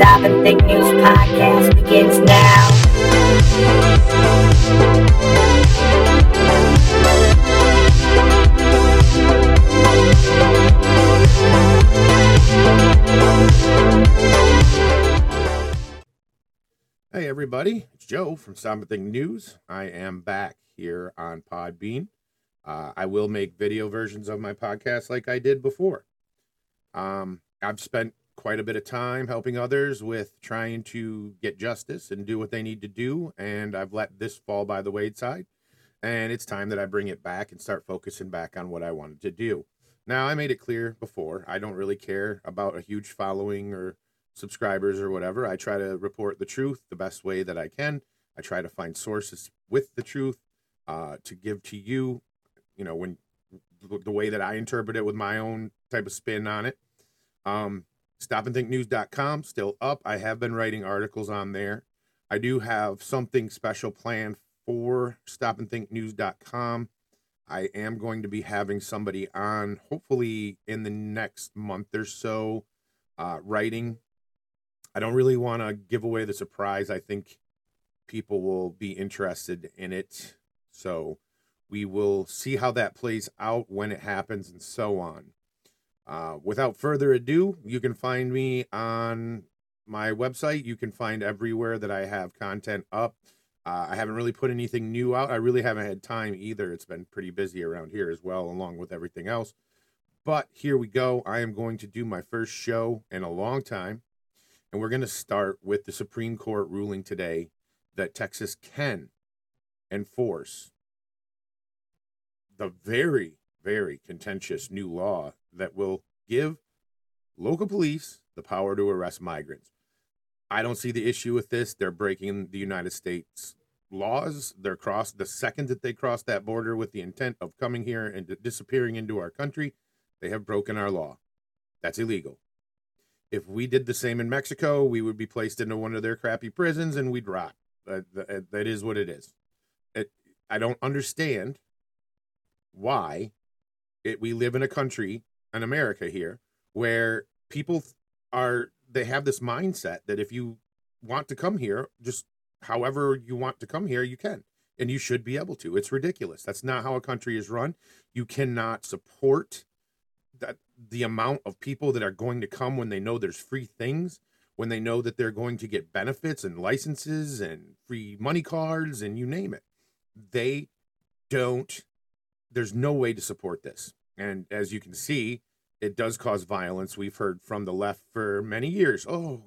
Stop and Think News podcast begins now. Hey everybody, it's Joe from Stop and Think News. I am back here on Podbean. I will make video versions of my podcast like I did before. I've spent quite a bit of time helping others with trying to get justice and do what they need to do, and I've let this fall by the wayside, and it's time that I bring it back and start focusing back on what I wanted to do. Now, I made it clear before, I don't really care about a huge following or subscribers or whatever. I try to report the truth the best way that I can. I try to find sources with the truth to give to you, when the way that I interpret it with my own type of spin on it. StopandThinkNews.com still up. I have been writing articles on there. I do have something special planned for StopandThinkNews.com. I am going to be having somebody on, hopefully in the next month or so, writing. I don't really want to give away the surprise. I think people will be interested in it. So we will see how that plays out when it happens and so on. Without further ado, you can find me on my website. You can find everywhere that I have content up. I haven't really put anything new out. I really haven't had time either. It's been pretty busy around here as well, along with everything else. But here we go. I am going to do my first show in a long time. And we're going to start with the Supreme Court ruling today that Texas can enforce the very, very contentious new law that will give local police the power to arrest migrants. I don't see the issue with this. They're breaking the United States laws. The second that they cross that border with the intent of coming here and disappearing into our country, they have broken our law. That's illegal. If we did the same in Mexico, we would be placed into one of their crappy prisons and we'd rot. That is what it is. I don't understand why we live in a country, in America here, where people they have this mindset that if you want to come here, just however you want to come here, you can. And you should be able to. It's ridiculous. That's not how a country is run. You cannot support that the amount of people that are going to come when they know there's free things, when they know that they're going to get benefits and licenses and free money cards and you name it. There's no way to support this. And as you can see, it does cause violence. We've heard from the left for many years.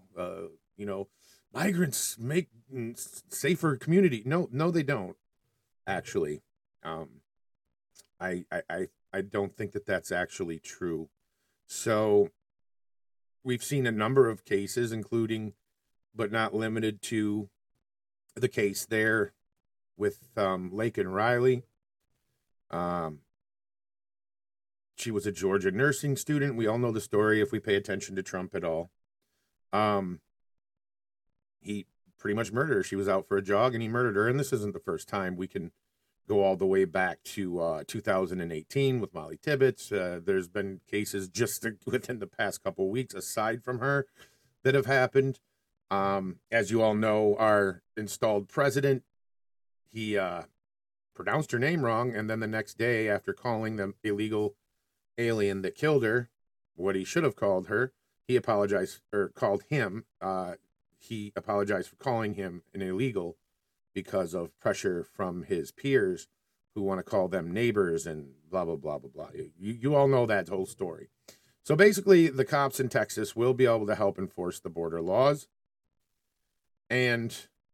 Migrants make safer community. No, they don't actually. I don't think that that's actually true. So we've seen a number of cases, including, but not limited to, the case there with Laken Riley. She was a Georgia nursing student. We all know the story if we pay attention to Trump at all. He pretty much murdered her. She was out for a jog and he murdered her. And this isn't the first time. We can go all the way back to 2018 with Molly Tibbetts. There's been cases just within the past couple of weeks, aside from her, that have happened. As you all know, our installed president, he pronounced her name wrong, and then the next day, after calling the illegal alien that killed her what he should have called her, he apologized, or called him. He apologized for calling him an illegal because of pressure from his peers who want to call them neighbors and blah, blah, blah, blah, blah. You all know that whole story. So basically, the cops in Texas will be able to help enforce the border laws. And,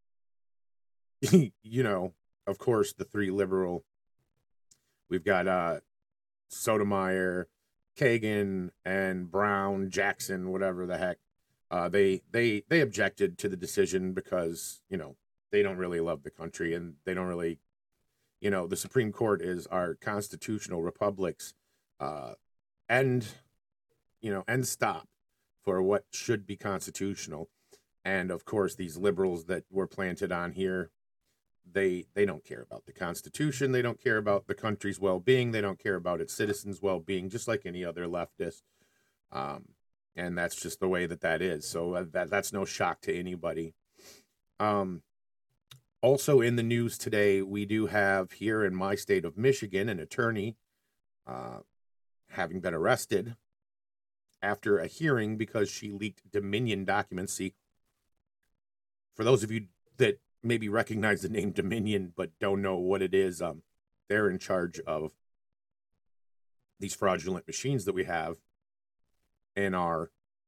of course, the three liberal, we've got Sotomayor, Kagan, and Brown, Jackson, whatever the heck. They objected to the decision because, they don't really love the country and they don't really, the Supreme Court is our constitutional republic's end stop for what should be constitutional. And of course, these liberals that were planted on here, they don't care about the Constitution. They don't care about the country's well-being. They don't care about its citizens' well-being, just like any other leftist. and that's just the way that is. So that's no shock to anybody. Um, Also in the news today, we do have here in my state of Michigan an attorney uh, having been arrested after a hearing because she leaked Dominion documents. See, for those of you that maybe recognize the name Dominion but don't know what it is, they're in charge of these fraudulent machines that we have in our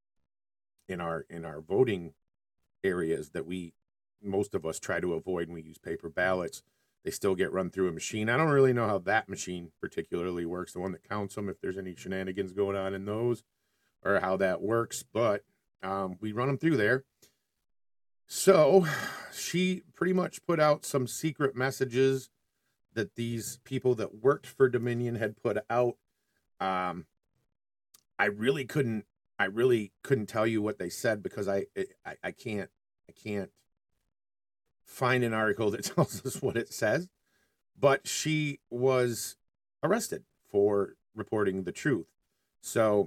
voting areas that most of us try to avoid when we use paper ballots. They still get run through a machine. I don't really know how that machine particularly works, the one that counts them, if there's any shenanigans going on in those or how that works, but we run them through there. So she pretty much put out some secret messages that these people that worked for Dominion had put out. I really couldn't tell you what they said because I can't find an article that tells us what it says, but she was arrested for reporting the truth. So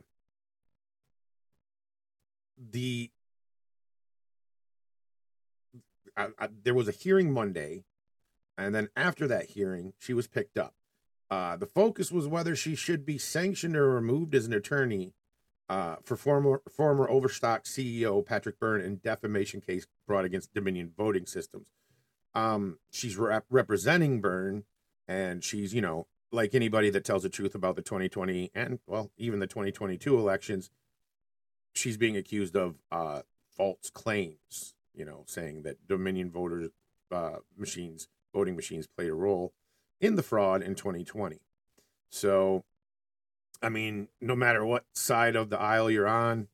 there was a hearing Monday, and then after that hearing, she was picked up. The focus was whether she should be sanctioned or removed as an attorney for former Overstock CEO Patrick Byrne in defamation case brought against Dominion Voting Systems. She's representing Byrne, and she's, like anybody that tells the truth about the 2020 and, well, even the 2022 elections, she's being accused of false claims, saying that Dominion voting machines played a role in the fraud in 2020. So, I mean, no matter what side of the aisle you're on,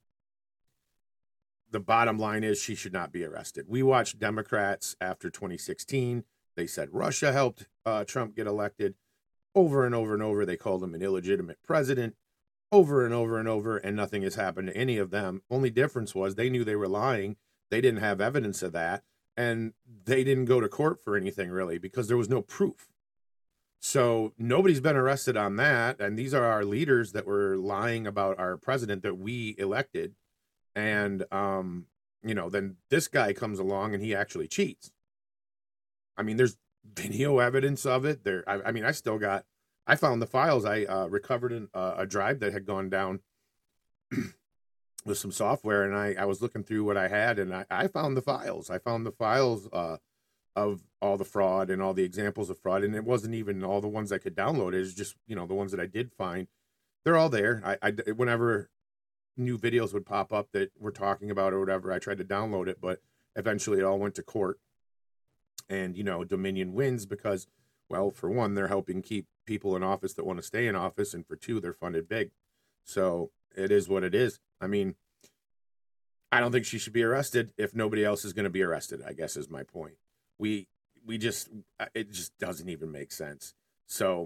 the bottom line is she should not be arrested. We watched Democrats after 2016. They said Russia helped Trump get elected. Over and over and over, they called him an illegitimate president. Over and over and over, and nothing has happened to any of them. Only difference was they knew they were lying. They didn't have evidence of that, and they didn't go to court for anything, really, because there was no proof. So nobody's been arrested on that, and these are our leaders that were lying about our president that we elected. And, then this guy comes along and he actually cheats. I mean, there's video evidence of it there. I found the files. I recovered a drive that had gone down with some software, and I was looking through what I had, and I found the files. I found the files of all the fraud and all the examples of fraud, and it wasn't even all the ones I could download. It was just, the ones that I did find. They're all there. I whenever new videos would pop up that we're talking about or whatever, I tried to download it, but eventually it all went to court. And, Dominion wins because, well, for one, they're helping keep people in office that want to stay in office, and for two, they're funded big. So it is what it is. I mean, I don't think she should be arrested if nobody else is going to be arrested, I guess is my point. It just doesn't even make sense. So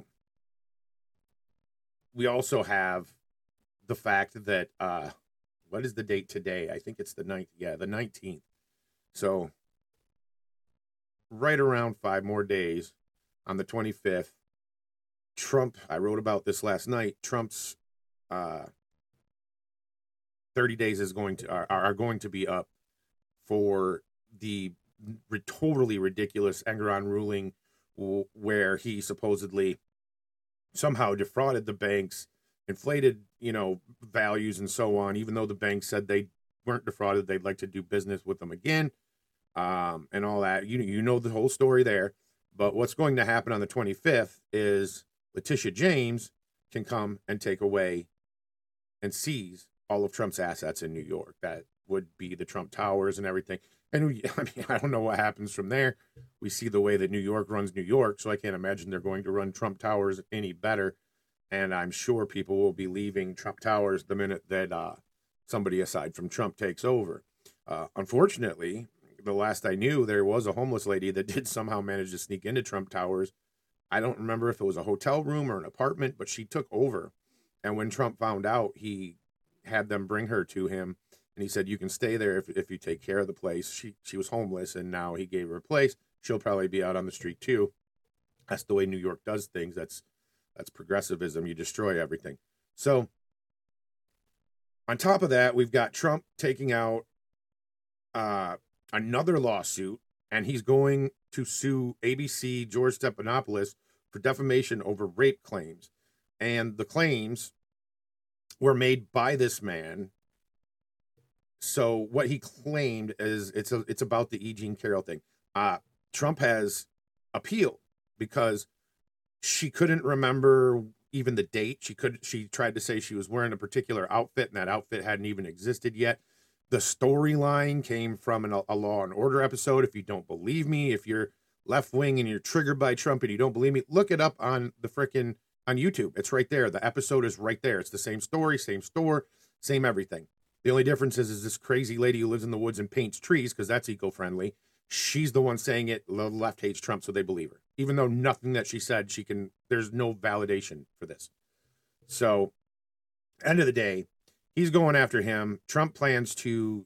we also have the fact that, what is the date today? I think it's the 9th. Yeah, the 19th. So right around 5 more days on the 25th, Trump, I wrote about this last night, Trump's 30 days are going to be up for the totally ridiculous Enron ruling where he supposedly somehow defrauded the banks, inflated, values and so on, even though the bank said they weren't defrauded, they'd like to do business with them again, and all that. You know the whole story there. But what's going to happen on the 25th is Letitia James can come and take away and seize all of Trump's assets in New York. That would be the Trump Towers and everything. And I don't know what happens from there. We see the way that New York runs New York, so I can't imagine they're going to run Trump Towers any better. And I'm sure people will be leaving Trump Towers the minute that somebody aside from Trump takes over. Unfortunately, the last I knew, there was a homeless lady that did somehow manage to sneak into Trump Towers. I don't remember if it was a hotel room or an apartment, but she took over. And when Trump found out, he had them bring her to him. And he said, you can stay there if you take care of the place. She was homeless, and now he gave her a place. She'll probably be out on the street too. That's the way New York does things. That's progressivism. You destroy everything. So On top of that, we've got Trump taking out another lawsuit, and he's going to sue ABC George Stephanopoulos for defamation over rape claims. And the claims were made by this man. So what he claimed is it's about the E. Jean Carroll thing. Trump has appealed because she couldn't remember even the date. She tried to say she was wearing a particular outfit, and that outfit hadn't even existed yet. The storyline came from a Law and Order episode. If you don't believe me, if you're left wing and you're triggered by Trump and you don't believe me, look it up on on YouTube. It's right there. The episode is right there. It's the same story, same store, same everything. The only difference is this crazy lady who lives in the woods and paints trees, because that's eco-friendly. She's the one saying it. The left hates Trump, so they believe her. Even though nothing that she said, there's no validation for this. So, end of the day, he's going after him. Trump plans to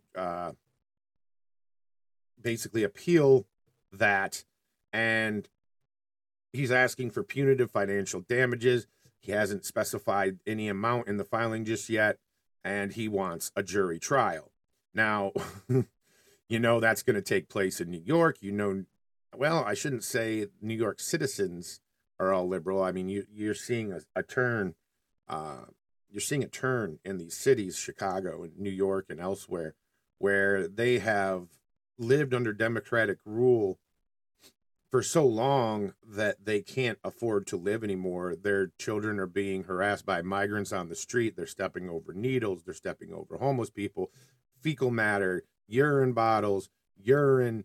basically appeal that, and he's asking for punitive financial damages. He hasn't specified any amount in the filing just yet, and he wants a jury trial. Now, that's going to take place in New York. Well, I shouldn't say New York citizens are all liberal. I mean, you're seeing a turn. You're seeing a turn in these cities, Chicago and New York and elsewhere, where they have lived under Democratic rule for so long that they can't afford to live anymore. Their children are being harassed by migrants on the street. They're stepping over needles. They're stepping over homeless people, fecal matter, urine bottles, urine.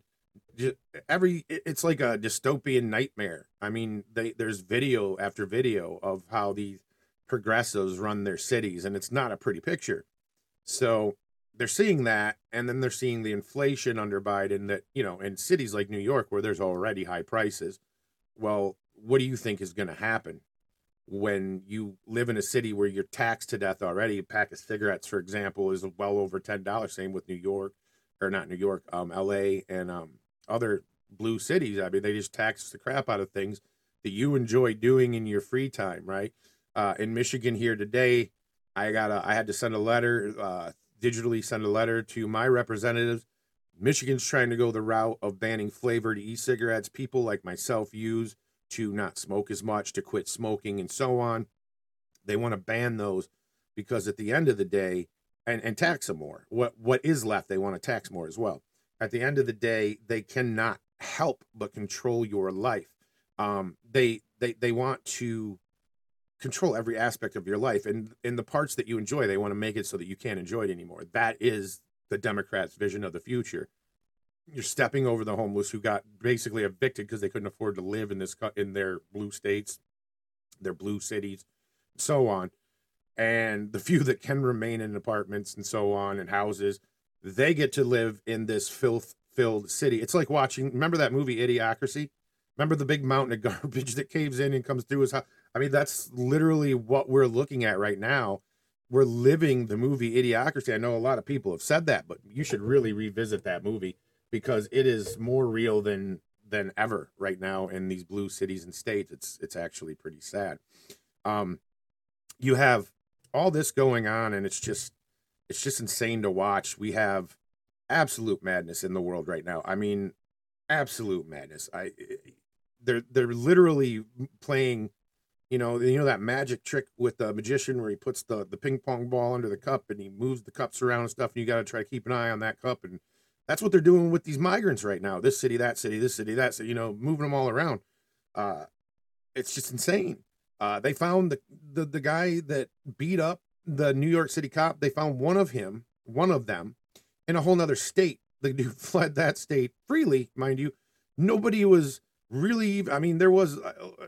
It's like a dystopian nightmare. I mean, there's video after video of how these progressives run their cities, and it's not a pretty picture. So they're seeing that, and then they're seeing the inflation under Biden that, in cities like New York where there's already high prices. Well, what do you think is going to happen when you live in a city where you're taxed to death already? A pack of cigarettes, for example, is well over $10. Same with New York, or not New York, LA and other blue cities. I mean, they just tax the crap out of things that you enjoy doing in your free time, right? In Michigan here today, I had to send a letter, digitally send a letter to my representatives. Michigan's trying to go the route of banning flavored e-cigarettes. People like myself use to not smoke as much, to quit smoking, and so on. They want to ban those because at the end of the day, and tax them more. What is left, they want to tax more as well. At the end of the day, they cannot help but control your life. They want to control every aspect of your life, and in the parts that you enjoy, they want to make it so that you can't enjoy it anymore. That is the Democrats' vision of the future. You're stepping over the homeless who got basically evicted because they couldn't afford to live in their blue states, their blue cities, so on. And the few that can remain in apartments and so on and houses, they get to live in this filth-filled city. It's like remember that movie Idiocracy? Remember the big mountain of garbage that caves in and comes through his house? I mean, that's literally what we're looking at right now. We're living the movie Idiocracy. I know a lot of people have said that, but you should really revisit that movie because it is more real than ever right now in these blue cities and states. It's actually pretty sad. You have all this going on, and it's just insane to watch. We have absolute madness in the world right now. I mean, absolute madness. They're literally playing, that magic trick with the magician where he puts the ping pong ball under the cup and he moves the cups around and stuff, and you got to try to keep an eye on that cup. And that's what they're doing with these migrants right now. This city, that city, this city, that city, moving them all around. It's just insane. They found the guy that beat up the New York City cop. They found one of them in a whole nother state. The dude fled that state freely, mind you. Nobody was really, I mean, there was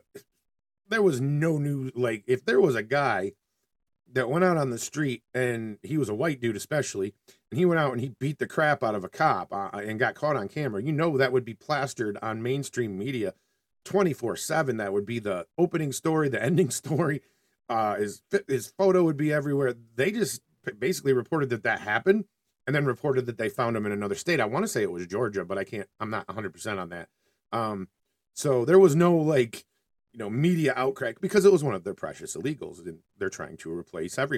no news. Like, if there was a guy that went out on the street, and he was a white dude especially, and he went out and he beat the crap out of a cop and got caught on camera, that would be plastered on mainstream media 24/7. That would be the opening story, the ending story. His photo would be everywhere. They just basically reported that happened, and then reported that they found him in another state. I want to say it was Georgia, but I'm not 100% on that. So there was no media outcry because it was one of their precious illegals, and they're trying to replace everyone.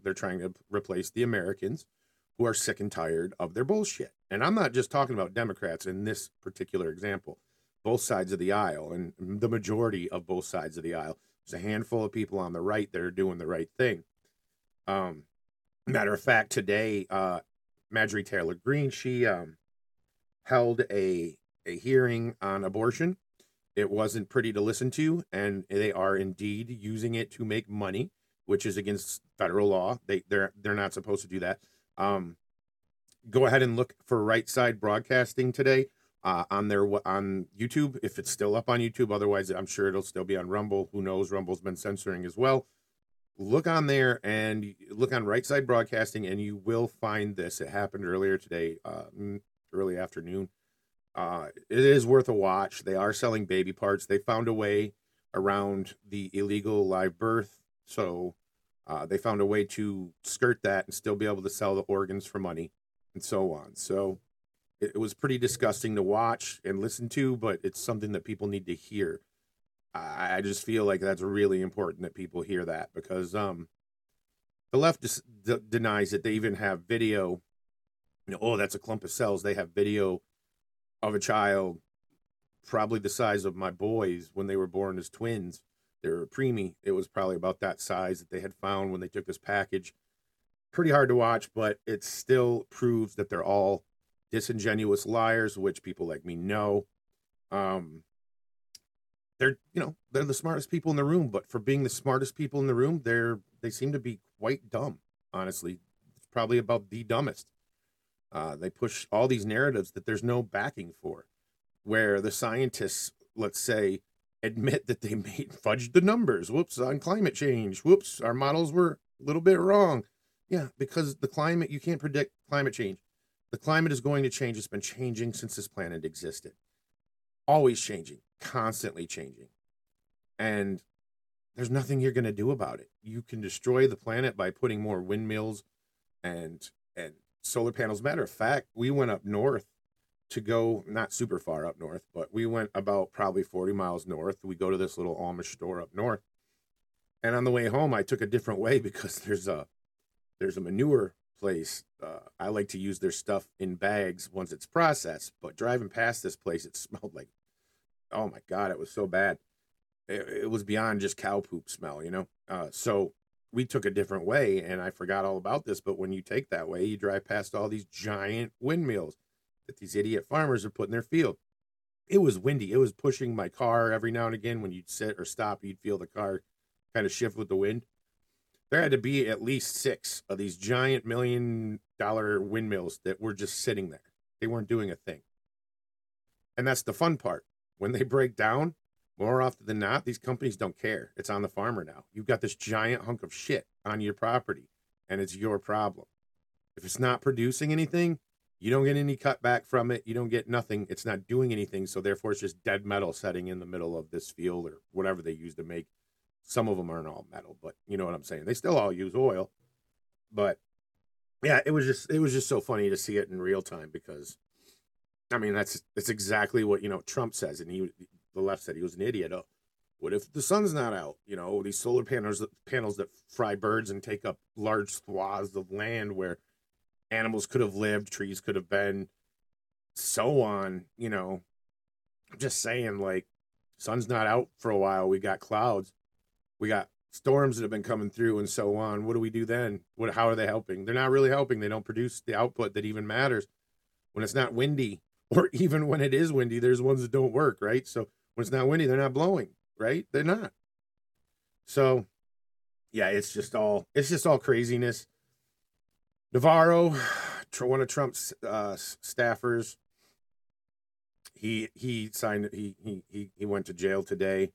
they're trying to replace the Americans who are sick and tired of their bullshit. And I'm not just talking about Democrats in this particular example, both sides of the aisle, and the majority of both sides of the aisle. There's a handful of people on the right that are doing the right thing. Matter of fact, today, Marjorie Taylor Greene, she held a hearing on abortion. It wasn't pretty to listen to, and they are indeed using it to make money, which is against federal law. They're not supposed to do that. Go ahead and look for Right Side Broadcasting today on YouTube, if it's still up on YouTube. Otherwise, I'm sure it'll still be on Rumble. Who knows? Rumble's been censoring as well. Look on there and look on Right Side Broadcasting, and you will find this. It happened earlier today, early afternoon. It is worth a watch. They are selling baby parts. They found a way around the illegal live birth, so they found a way to skirt that and still be able to sell the organs for money and so on. So it was pretty disgusting to watch and listen to, but it's something that people need to hear. I just feel like that's really important that people hear that, because the left denies it. They even have video. Oh, that's a clump of cells. They have video of a child probably the size of my boys when they were born as twins. They were preemie. It was probably about that size that they had found when they took this package. Pretty hard to watch, but it still proves that they're all disingenuous liars, which people like me know. They're the smartest people in the room, but for being the smartest people in the room, they seem to be quite dumb. Honestly, it's probably about the dumbest. They push all these narratives that there's no backing for, where the scientists, let's say, admit that they fudged the numbers. Whoops, on climate change. Whoops, our models were a little bit wrong. Yeah, because the climate, you can't predict climate change. The climate is going to change. It's been changing since this planet existed. Always changing, constantly changing. And there's nothing you're going to do about it. You can destroy the planet by putting more windmills and solar panels. Matter of fact, we went up north to go, not super far up north, but we went about probably 40 miles north. We go to this little Amish store up north. And on the way home, I took a different way because there's a manure place. I like to use their stuff in bags once it's processed, but driving past this place, it smelled like, oh my God, it was so bad. It was beyond just cow poop smell, So we took a different way, and I forgot all about this, but when you take that way, you drive past all these giant windmills that these idiot farmers are putting in their field. It was windy. It was pushing my car every now and again. When you'd sit or stop, you'd feel the car kind of shift with the wind. There had to be at least 6 of these giant $1 million windmills that were just sitting there. They weren't doing a thing. And that's the fun part. When they break down, more often than not, these companies don't care. It's on the farmer now. You've got this giant hunk of shit on your property, and it's your problem. If it's not producing anything, you don't get any cutback from it. You don't get nothing. It's not doing anything, so therefore it's just dead metal setting in the middle of this field or whatever they use to make. Some of them aren't all metal, but you know what I'm saying. They still all use oil. But yeah, it was just so funny to see it in real time, because I mean that's exactly what Trump says, and the left said he was an idiot. Oh, what if the sun's not out? These solar panels that fry birds and take up large swaths of land where animals could have lived, trees could have been, so on. I'm just saying, like, sun's not out for a while. We got clouds. We got storms that have been coming through and so on. What do we do then? How are they helping? They're not really helping. They don't produce the output that even matters. When it's not windy, or even when it is windy, there's ones that don't work, right? So when it's not windy, they're not blowing, right? They're not. So yeah, it's just all craziness. Navarro, one of Trump's staffers, he went to jail today.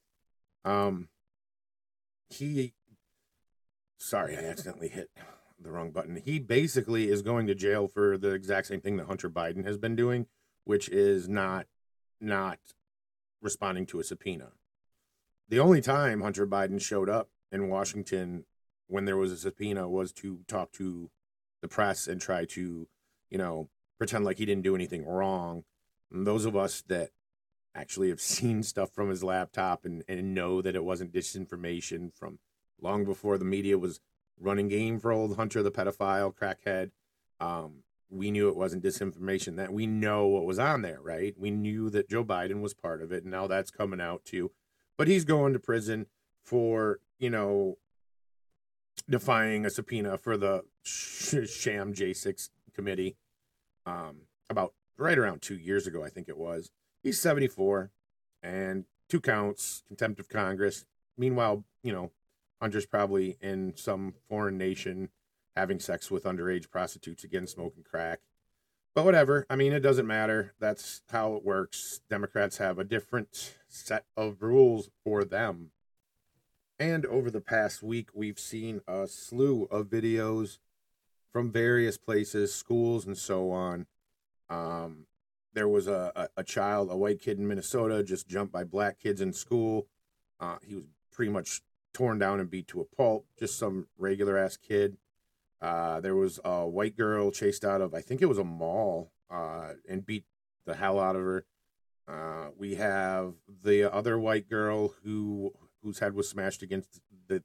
Sorry, I accidentally hit the wrong button. He basically is going to jail for the exact same thing that Hunter Biden has been doing, which is not responding to a subpoena. The only time Hunter Biden showed up in Washington when there was a subpoena was to talk to the press and try to, pretend like he didn't do anything wrong. And those of us that actually have seen stuff from his laptop and know that it wasn't disinformation from long before the media was running game for old Hunter the pedophile crackhead. We knew it wasn't disinformation, that we know what was on there, right? We knew that Joe Biden was part of it, and now that's coming out too. But he's going to prison for, defying a subpoena for the sham J6 committee about right around 2 years ago, I think it was. He's 74 and 2 counts, contempt of Congress. Meanwhile, Hunter's probably in some foreign nation having sex with underage prostitutes, again, smoking crack. But whatever. I mean, it doesn't matter. That's how it works. Democrats have a different set of rules for them. And over the past week, we've seen a slew of videos from various places, schools, and so on. There was a white kid in Minnesota, just jumped by black kids in school. He was pretty much torn down and beat to a pulp, just some regular-ass kid. There was a white girl chased out of, I think it was a mall, and beat the hell out of her. We have the other white girl whose head was smashed against the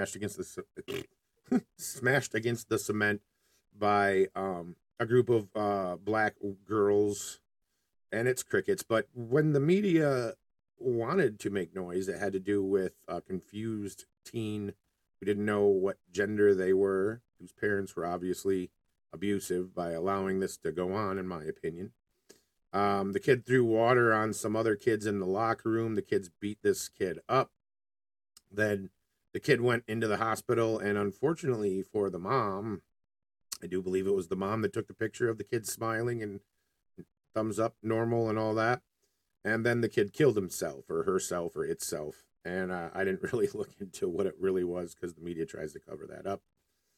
cement by a group of black girls, and it's crickets. But when the media wanted to make noise, it had to do with a confused teen who didn't know what gender they were, whose parents were obviously abusive by allowing this to go on, in my opinion. The kid threw water on some other kids in the locker room. The kids beat this kid up. Then the kid went into the hospital, and unfortunately for the mom, I do believe it was the mom that took the picture of the kid smiling and thumbs up, normal and all that. And then the kid killed himself or herself or itself. And I didn't really look into what it really was because the media tries to cover that up.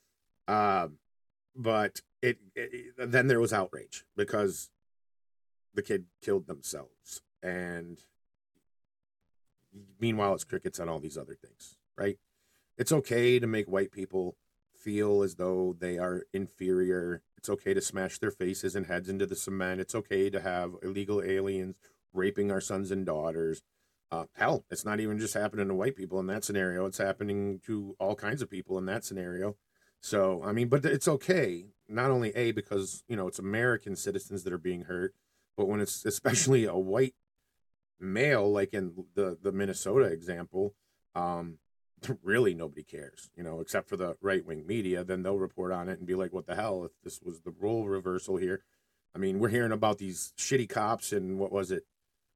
But then there was outrage because the kid killed themselves. And meanwhile, it's crickets on all these other things, right? It's okay to make white people feel as though they are inferior. It's okay to smash their faces and heads into the cement. It's okay to have illegal aliens raping our sons and daughters. Hell, it's not even just happening to white people in that scenario. It's happening to all kinds of people in that scenario. So, I mean, but it's okay. Not only because, it's American citizens that are being hurt, but when it's especially a white male, like in the Minnesota example, really nobody cares, except for the right-wing media. Then they'll report on it and be like, what the hell, if this was the role reversal here. I mean, we're hearing about these shitty cops in, what was it?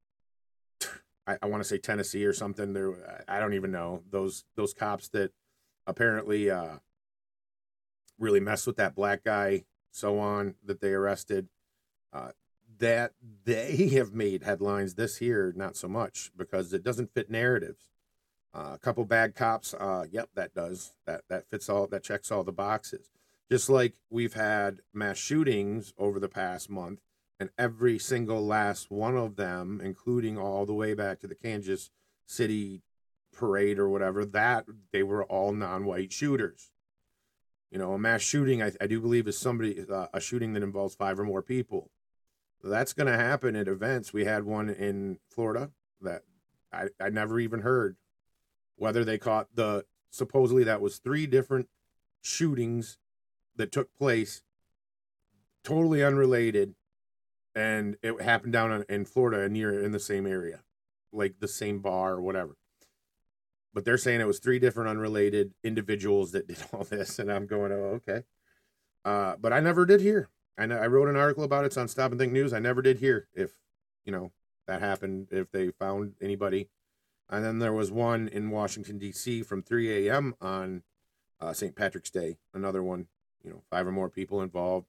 I want to say Tennessee or something. There, I don't even know. Those cops that apparently really messed with that black guy, so on, that they arrested. That they have made headlines this year, not so much, because it doesn't fit narratives. A couple bad cops, yep, that does. That fits all, that checks all the boxes. Just like we've had mass shootings over the past month, and every single last one of them, including all the way back to the Kansas City parade or whatever, that they were all non-white shooters. A mass shooting, I do believe, is a shooting that involves 5 or more people. That's going to happen at events. We had one in Florida that I never even heard whether they caught supposedly that was 3 different shootings that took place, totally unrelated, and it happened down in Florida in the same area, like the same bar or whatever. But they're saying it was 3 different unrelated individuals that did all this, and I'm going, oh, okay. But I never did hear. I wrote an article about it. It's on Stop and Think News. I never did hear if, that happened, if they found anybody. And then there was one in Washington, D.C. from 3 a.m. on St. Patrick's Day. Another one, 5 or more people involved.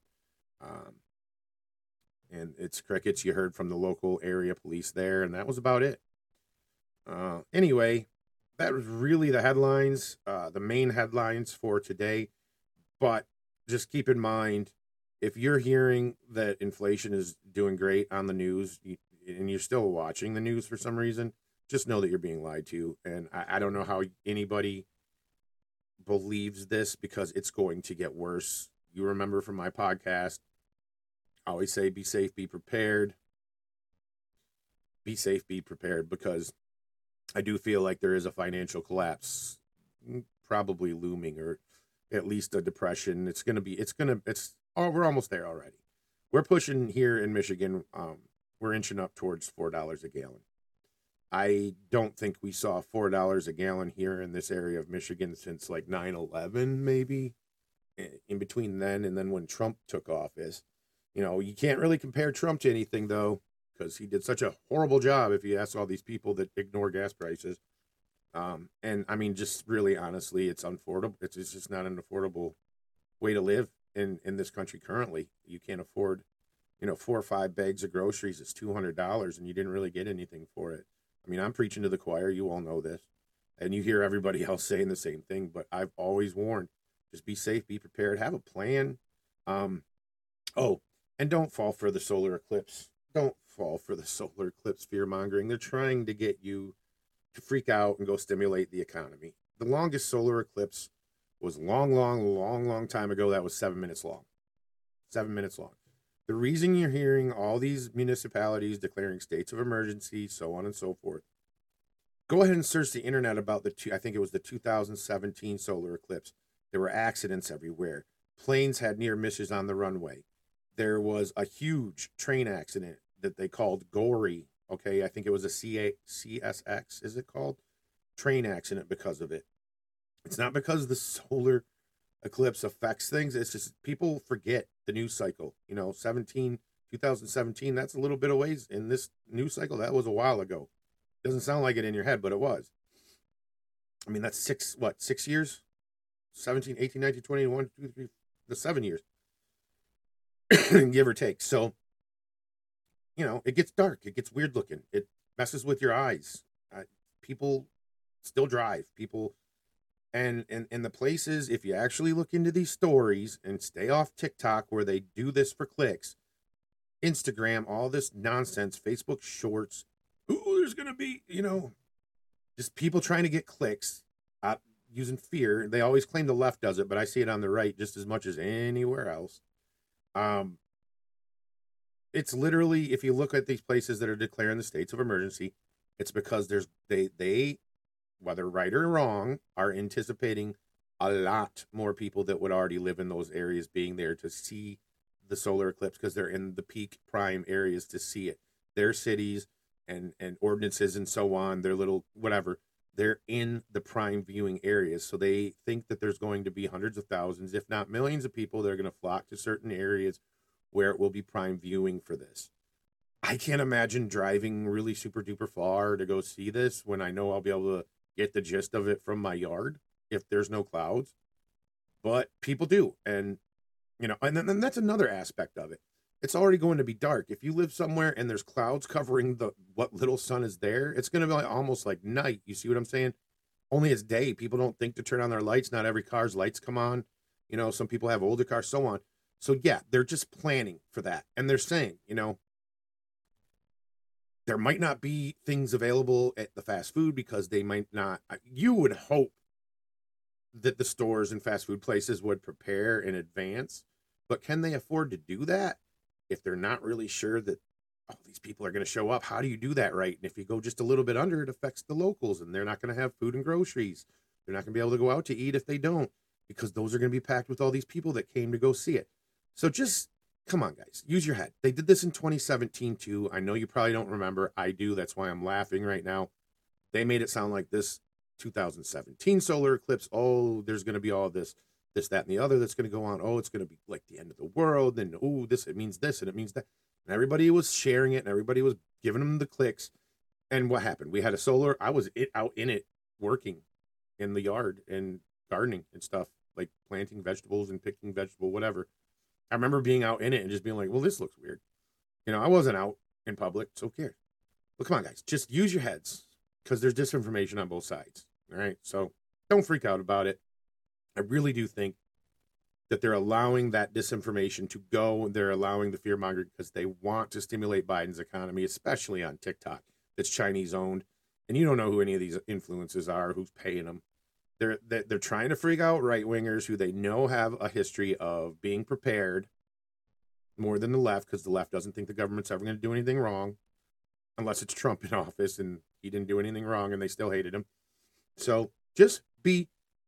And it's crickets. You heard from the local area police there, and that was about it. Anyway, that was really the headlines, the main headlines for today. But just keep in mind, if you're hearing that inflation is doing great on the news and you're still watching the news for some reason, just know that you're being lied to. And I don't know how anybody believes this, because it's going to get worse. You remember from my podcast, I always say, be safe, be prepared. Be safe, be prepared, because I do feel like there is a financial collapse probably looming, or at least a depression. We're almost there already. We're pushing here in Michigan. We're inching up towards $4 a gallon. I don't think we saw $4 a gallon here in this area of Michigan since like 9/11, maybe. In between then and then when Trump took office. You can't really compare Trump to anything, though, because he did such a horrible job if you ask all these people that ignore gas prices. And I mean, just really honestly, it's unaffordable. It's just not an affordable way to live in this country currently. You can't afford, 4 or 5 bags of groceries. It's $200, and you didn't really get anything for it. I mean, I'm preaching to the choir. You all know this. And you hear everybody else saying the same thing, but I've always warned, just be safe, be prepared, have a plan. Oh, and don't fall for the solar eclipse. Don't fall for the solar eclipse fear mongering. They're trying to get you to freak out and go stimulate the economy. The longest solar eclipse was long time ago. That was 7 minutes long. 7 minutes long. The reason you're hearing all these municipalities declaring states of emergency, so on and so forth, go ahead and search the internet about I think it was the 2017 solar eclipse. There were accidents everywhere. Planes had near misses on the runway. There was a huge train accident that they called Gory. Okay, I think it was a CSX, is it called? Train accident because of it. It's not because the solar eclipse affects things. It's just people forget the news cycle. 2017, that's a little bit of ways in this news cycle. That was a while ago. Doesn't sound like it in your head, but it was. I mean, that's 6 years? 17, 18, 19, 20, 1, 2, 3, the 7 years. Give or take. So, it gets dark. It gets weird looking. It messes with your eyes. People still drive. And the places, if you actually look into these stories and stay off TikTok where they do this for clicks, Instagram, all this nonsense, Facebook Shorts, there's going to be, just people trying to get clicks using fear. They always claim the left does it, but I see it on the right just as much as anywhere else. It's literally, if you look at these places that are declaring the states of emergency, it's because they, whether right or wrong, are anticipating a lot more people that would already live in those areas being there to see the solar eclipse because they're in the peak prime areas to see it. Their cities and ordinances and so on, their little whatever, they're in the prime viewing areas. So they think that there's going to be hundreds of thousands, if not millions of people that are going to flock to certain areas where it will be prime viewing for this. I can't imagine driving really super duper far to go see this when I know I'll be able to get the gist of it from my yard if there's no clouds. But people do. And, and then that's another aspect of it. It's already going to be dark. If you live somewhere and there's clouds covering what little sun is there, it's going to be almost like night. You see what I'm saying? Only it's day. People don't think to turn on their lights. Not every car's lights come on. Some people have older cars, so on. So yeah, they're just planning for that. And they're saying, there might not be things available at the fast food because they might not. You would hope that the stores and fast food places would prepare in advance, but can they afford to do that if they're not really sure that these people are going to show up? How do you do that right? And if you go just a little bit under, it affects the locals and they're not going to have food and groceries. They're not going to be able to go out to eat if they don't, because those are going to be packed with all these people that came to go see it. So just come on, guys, use your head. They did this in 2017 too. I know you probably don't remember. I do. That's why I'm laughing right now. They made it sound like this 2017 solar eclipse. Oh, there's going to be all this, that, and the other that's going to go on. Oh, it's going to be like the end of the world. And it means this and it means that. And everybody was sharing it and everybody was giving them the clicks. And what happened? We had a solar. I was out in it working in the yard and gardening and stuff, like planting vegetables and picking vegetable, whatever. I remember being out in it and just being like, well, this looks weird. I wasn't out in public, so who cares? But come on, guys, just use your heads because there's disinformation on both sides. All right. So don't freak out about it. I really do think that they're allowing that disinformation to go. They're allowing the fear mongering because they want to stimulate Biden's economy, especially on TikTok. That's Chinese owned. And you don't know who any of these influencers are, who's paying them. They're trying to freak out right-wingers who they know have a history of being prepared more than the left, because the left doesn't think the government's ever going to do anything wrong unless it's Trump in office and he didn't do anything wrong and they still hated him. So just be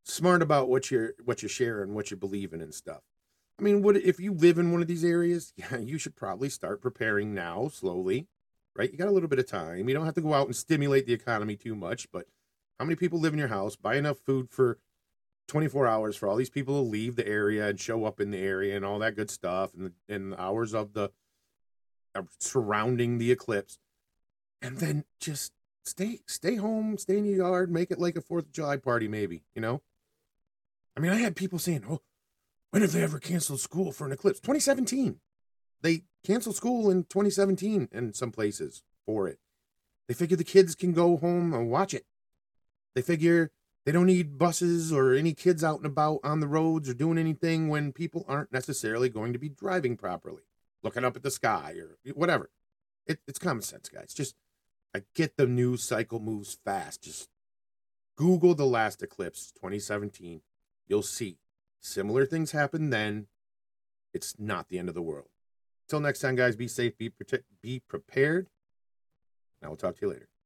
smart about what you're sharing, what you're believing and stuff. I mean, what if you live in one of these areas? Yeah, you should probably start preparing now, slowly, right? You got a little bit of time. You don't have to go out and stimulate the economy too much, but how many people live in your house? Buy enough food for 24 hours for all these people to leave the area and show up in the area and all that good stuff, and the hours of the surrounding the eclipse, and then just stay home, stay in your yard, make it like a 4th of July party, maybe, you know? I mean, I had people saying, oh, when have they ever canceled school for an eclipse? 2017. They canceled school in 2017 in some places for it. They figure the kids can go home and watch it. They figure they don't need buses or any kids out and about on the roads or doing anything when people aren't necessarily going to be driving properly, looking up at the sky or whatever. It's common sense, guys. Just, I get the news cycle moves fast. Just Google the last eclipse, 2017. You'll see similar things happen then. It's not the end of the world. Till next time, guys, be safe, be prepared. And I will talk to you later.